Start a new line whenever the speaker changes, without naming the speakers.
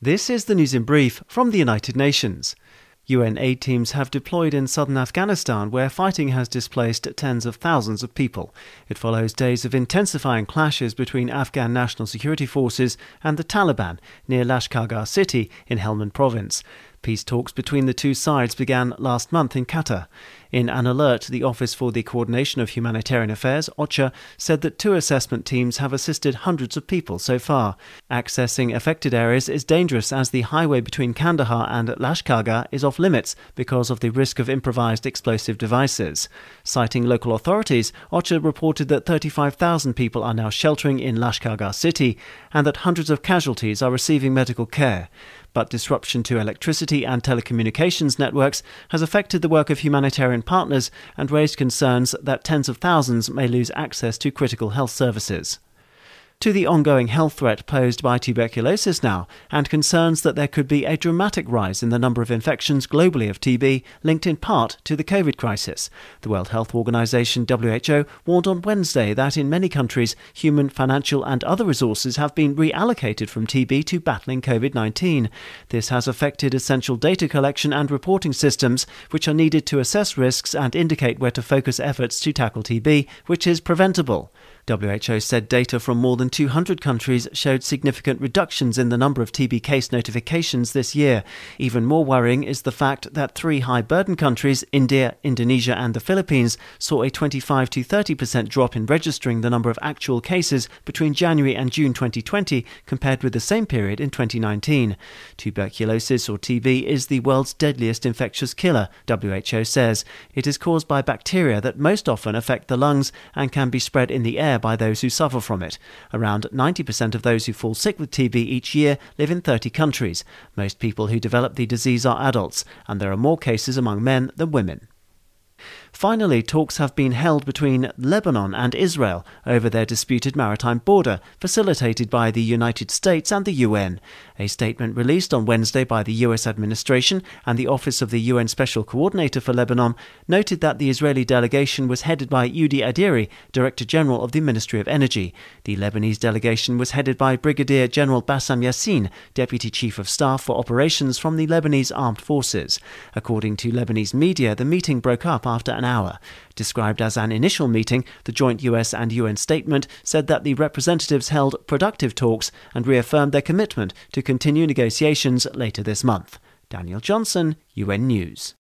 This is the news in brief from the United Nations. UN aid teams have deployed in southern Afghanistan, where fighting has displaced tens of thousands of people. It follows days of intensifying clashes between Afghan National Security Forces and the Taliban near Lashkargah city in Helmand province. Peace talks between the two sides began last month in Qatar. In an alert, the Office for the Coordination of Humanitarian Affairs, OCHA, said that 2 assessment teams have assisted hundreds of people so far. Accessing affected areas is dangerous as the highway between Kandahar and Lashkargah is off limits because of the risk of improvised explosive devices. Citing local authorities, OCHA reported that 35,000 people are now sheltering in Lashkargah city and that hundreds of casualties are receiving medical care. But disruption to electricity and telecommunications networks has affected the work of humanitarian partners and raised concerns that tens of thousands may lose access to critical health services. To the ongoing health threat posed by tuberculosis now, and concerns that there could be a dramatic rise in the number of infections globally of TB, linked in part to the COVID crisis. The World Health Organization (WHO) warned on Wednesday that in many countries, human, financial and other resources have been reallocated from TB to battling COVID-19. This has affected essential data collection and reporting systems, which are needed to assess risks and indicate where to focus efforts to tackle TB, which is preventable. WHO said data from more than 200 countries showed significant reductions in the number of TB case notifications this year. Even more worrying is the fact that 3 high-burden countries, India, Indonesia and the Philippines, saw a 25 to 30% drop in registering the number of actual cases between January and June 2020 compared with the same period in 2019. Tuberculosis, or TB, is the world's deadliest infectious killer, WHO says. It is caused by bacteria that most often affect the lungs and can be spread in the air by those who suffer from it. Around 90% of those who fall sick with TB each year live in 30 countries. Most people who develop the disease are adults, and there are more cases among men than women. Finally, talks have been held between Lebanon and Israel over their disputed maritime border, facilitated by the United States and the UN. A statement released on Wednesday by the US administration and the Office of the UN Special Coordinator for Lebanon noted that the Israeli delegation was headed by Udi Adiri, Director General of the Ministry of Energy. The Lebanese delegation was headed by Brigadier General Bassam Yassin, Deputy Chief of Staff for Operations from the Lebanese Armed Forces. According to Lebanese media, the meeting broke up after an hour. Described as an initial meeting, the joint US and UN statement said that the representatives held productive talks and reaffirmed their commitment to continue negotiations later this month. Daniel Johnson, UN News.